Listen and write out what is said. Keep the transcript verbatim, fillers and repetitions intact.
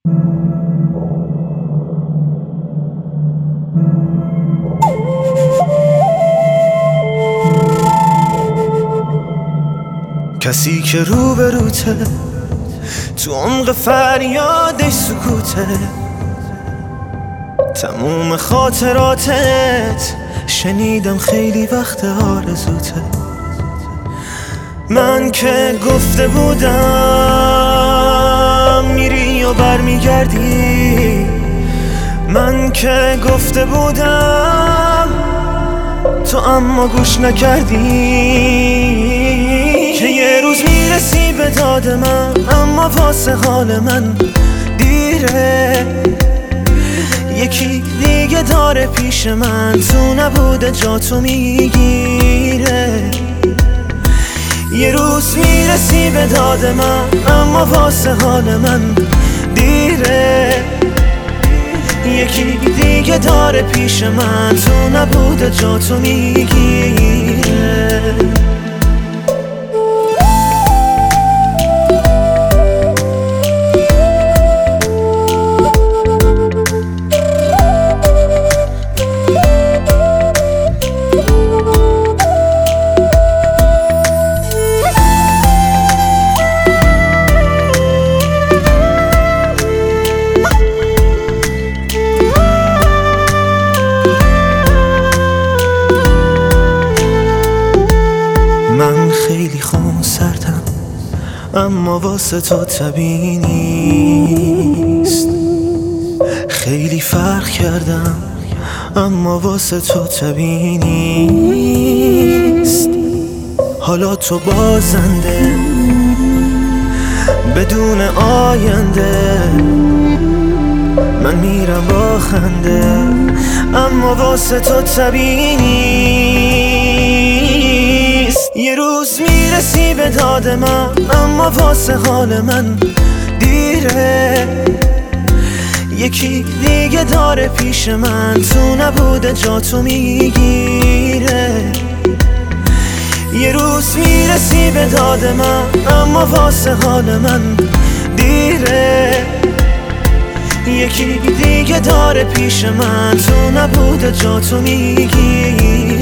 کسی که روبروته تو عمق فریادش سکوته، تموم خاطراتت شنیدم خیلی وقت آرزوته. من که گفته بودم میری و برمیگردی، من که گفته بودم تو اما گوش نکردی. که یه روز میرسی به داد من اما واسه حال من دیره. یکی دیگه داره پیش من تو نبوده جا تو میگیره. یه روز میرسی به داد من اما واسه حال من دیره. یکی دیگه داره پیش من تو نبوده جا تو میگیره. من خیلی خونسردم اما واسه تو طبیعی نیست. خیلی فرق کردم اما واسه تو طبیعی نیست. حالا تو بازنده بدون آینده، من میرم با خنده اما واسه تو طبیعی نیست. یه روز میرسی به داد من اما واسه حال من دیره. یکی دیگه داره پیش من تو نبوده جا تو میگیره. یه روز میرسی به داد من اما واسه حال من دیره. یکی دیگه داره پیش من تو نبوده جا تو میگیره.